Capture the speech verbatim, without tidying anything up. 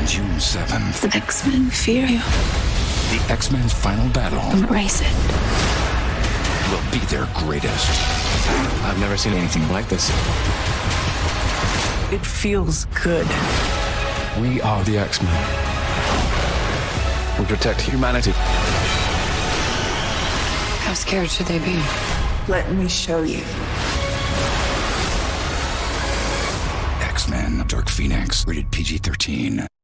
on June seventh. The X-Men fear you. The X-Men's final battle Embrace it. will be their greatest. I've never seen anything like this. It feels good. We are the X-Men. We protect humanity. How scared should they be? Let me show you. X-Men, Dark Phoenix, rated P G thirteen.